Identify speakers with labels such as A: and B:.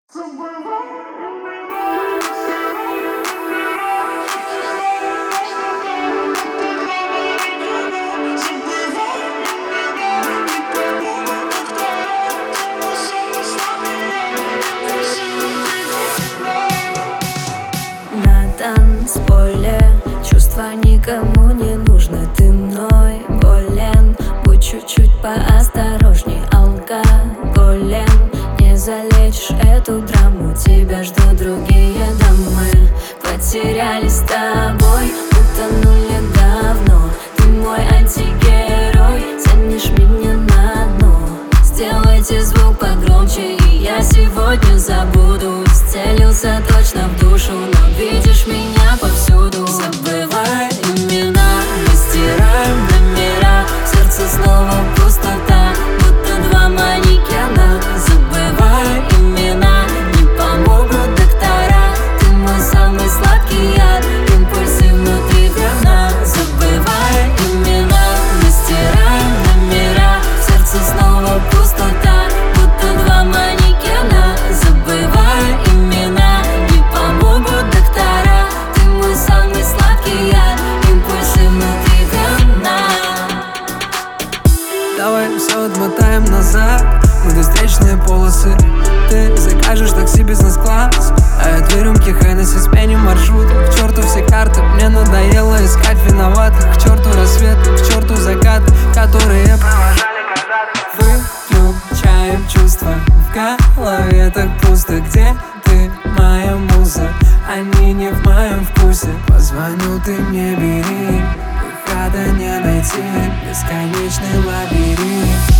A: На танцполе чувства никому не нужны. Ты мной болен, будь чуть-чуть поосторожней. Алкоголем не залечишь эту драму. Тебя ждут другие дамы. Потерялись с тобой, утонули давно. Ты мой антигерой, тянешь меня на дно. Сделайте звук погромче, и я сегодня забуду. Целился точно в душу, но видишь меня повсюду. Забывай имена, мы стираем номера. В сердце снова пустота, будто два манекена. Забывай имена, не помогут доктора. Ты мой самый сладкий яд, импульсы внутри говна. Забывай имена, мы стираем номера. В сердце снова пустота, будто два манекена. Забывай имена, не помогут доктора. Ты мой самый сладкий яд, импульсы внутри говна.
B: Давай все отмотаем назад, мы до встречные полосы. Ты закажешь такси бизнес-класс, а я 2 рюмки Хеннесси спеним маршрут. К черту все карты, мне надоело искать виноватых. К черту рассвет, к черту закат, которые провожали когда-то. Выключаем чувства, в голове так пусто. Где ты, моя муза? Они не в моем вкусе. Позвоню, ты мне бери, выхода не найти, бесконечный лабиринт.